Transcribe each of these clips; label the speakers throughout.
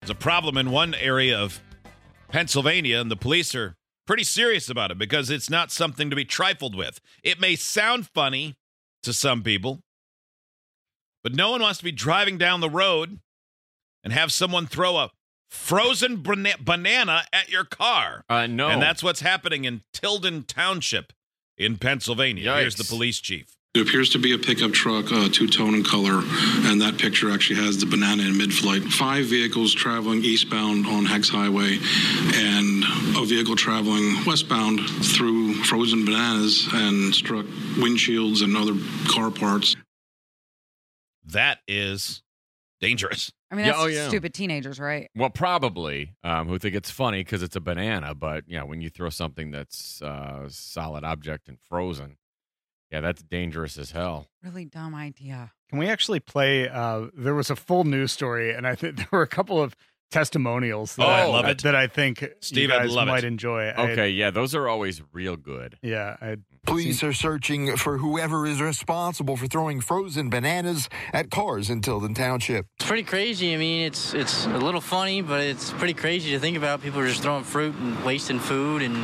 Speaker 1: There's a problem in one area of Pennsylvania, and the police are pretty serious about it because it's not something to be trifled with. It may sound funny to some people, but no one wants to be driving down the road and have someone throw a frozen banana at your car.
Speaker 2: No.
Speaker 1: And that's what's happening in Tilden Township in Pennsylvania.
Speaker 2: Yikes.
Speaker 1: Here's the police chief.
Speaker 3: It appears to be a pickup truck, two-tone in color, and that picture actually has the banana in mid-flight. 5 vehicles traveling eastbound on Hex Highway, and a vehicle traveling westbound through frozen bananas and struck windshields and other car parts.
Speaker 1: That is dangerous.
Speaker 4: I mean, that's stupid teenagers, right?
Speaker 2: Well, probably, who think it's funny because it's a banana. But, when you throw something that's a solid object and frozen, that's dangerous as hell.
Speaker 4: Really dumb idea.
Speaker 5: Can we actually play? There was a full news story, and I think there were a couple of testimonials that,
Speaker 1: I love it.
Speaker 5: that I think
Speaker 1: Steve,
Speaker 5: you guys
Speaker 1: I'd love
Speaker 5: might
Speaker 1: it.
Speaker 5: enjoy.
Speaker 2: Okay, those are always real good.
Speaker 6: Police are searching for whoever is responsible for throwing frozen bananas at cars in Tilden Township.
Speaker 7: It's pretty crazy. I mean, it's a little funny, but it's pretty crazy to think about. People are just throwing fruit and wasting food and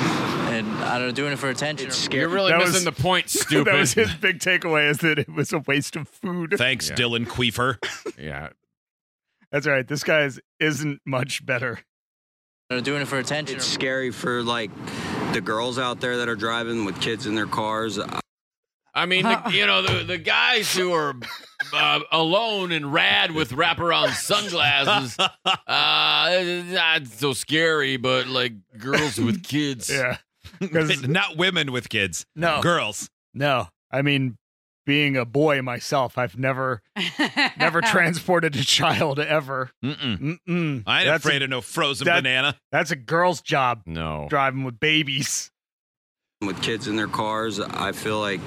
Speaker 7: I don't know, doing it for attention.
Speaker 2: You're really missing the point, stupid.
Speaker 5: That was his big takeaway, is that it was a waste of food.
Speaker 1: Thanks, Dylan Queefer.
Speaker 2: Yeah.
Speaker 5: That's right. This guy's isn't much better.
Speaker 7: Doing it for attention.
Speaker 8: It's scary for, the girls out there that are driving with kids in their cars.
Speaker 2: I mean, the guys who are alone and rad with wraparound sunglasses, not so scary, but, girls with kids.
Speaker 5: Yeah.
Speaker 1: Not women with kids.
Speaker 5: No.
Speaker 1: Girls.
Speaker 5: No. I mean, being a boy myself, I've never transported a child ever.
Speaker 1: I ain't afraid of no frozen banana.
Speaker 5: That's a girl's job.
Speaker 2: No.
Speaker 5: Driving with babies.
Speaker 8: With kids in their cars, I feel like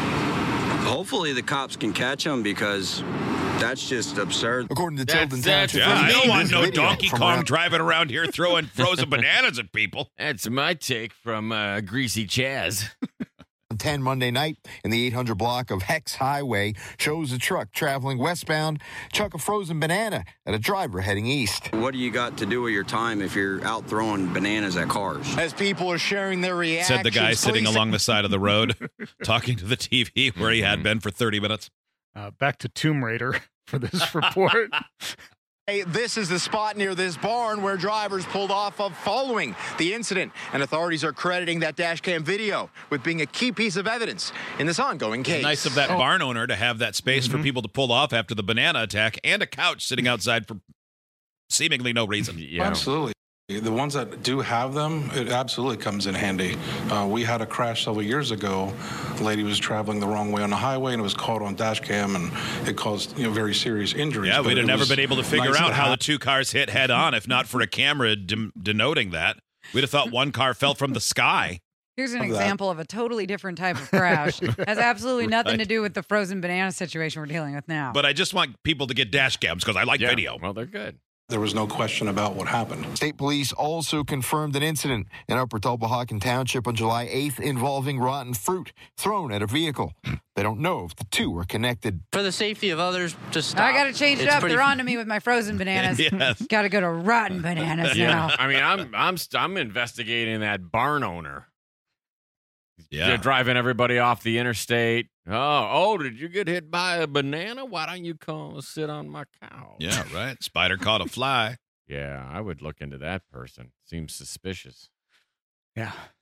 Speaker 8: hopefully the cops can catch them because that's just absurd.
Speaker 6: According to Tilden Township,
Speaker 1: I don't want no Donkey Kong driving around here throwing frozen bananas at people.
Speaker 2: That's my take from Greasy Chaz.
Speaker 6: 10 Monday night in the 800 block of Hex Highway shows a truck traveling westbound chuck a frozen banana at a driver heading east.
Speaker 8: What do you got to do with your time if you're out throwing bananas at cars?
Speaker 6: As people are sharing their reactions,
Speaker 1: Said the guy sitting along the side of the road talking to the TV where he had been for 30 minutes.
Speaker 5: Back to Tomb Raider for this report.
Speaker 9: Hey, this is the spot near this barn where drivers pulled off of following the incident, and authorities are crediting that dash cam video with being a key piece of evidence in this ongoing case.
Speaker 1: Nice of that barn owner to have that space for people to pull off after the banana attack, and a couch sitting outside for seemingly no reason.
Speaker 2: Yeah.
Speaker 3: Absolutely. The ones that do have them, it absolutely comes in handy. We had a crash several years ago. A lady was traveling the wrong way on the highway, and it was caught on dash cam, and it caused very serious injuries.
Speaker 1: Yeah, we'd have never been able to figure
Speaker 3: nice
Speaker 1: out
Speaker 3: to
Speaker 1: how
Speaker 3: have.
Speaker 1: the two cars hit head on if not for a camera denoting that. We'd have thought one car fell from the sky.
Speaker 4: Here's an example of a totally different type of crash. Has absolutely nothing to do with the frozen banana situation we're dealing with now.
Speaker 1: But I just want people to get dash cams because I like video.
Speaker 2: Well, they're good.
Speaker 3: There was no question about what happened.
Speaker 6: State police also confirmed an incident in Upper Tulpehocken Township on July 8th involving rotten fruit thrown at a vehicle. They don't know if the two are connected.
Speaker 7: For the safety of others, just stop.
Speaker 4: I got to change it
Speaker 7: It's
Speaker 4: up.
Speaker 7: pretty-
Speaker 4: They're on to me with my frozen bananas.
Speaker 1: Yes.
Speaker 4: Got to go to rotten bananas now.
Speaker 2: I mean, I'm investigating that barn owner.
Speaker 1: Yeah.
Speaker 2: They're driving everybody off the interstate. Oh, did you get hit by a banana? Why don't you come sit on my couch?
Speaker 1: Yeah, right. Spider caught a fly.
Speaker 2: Yeah, I would look into that person. Seems suspicious.
Speaker 5: Yeah.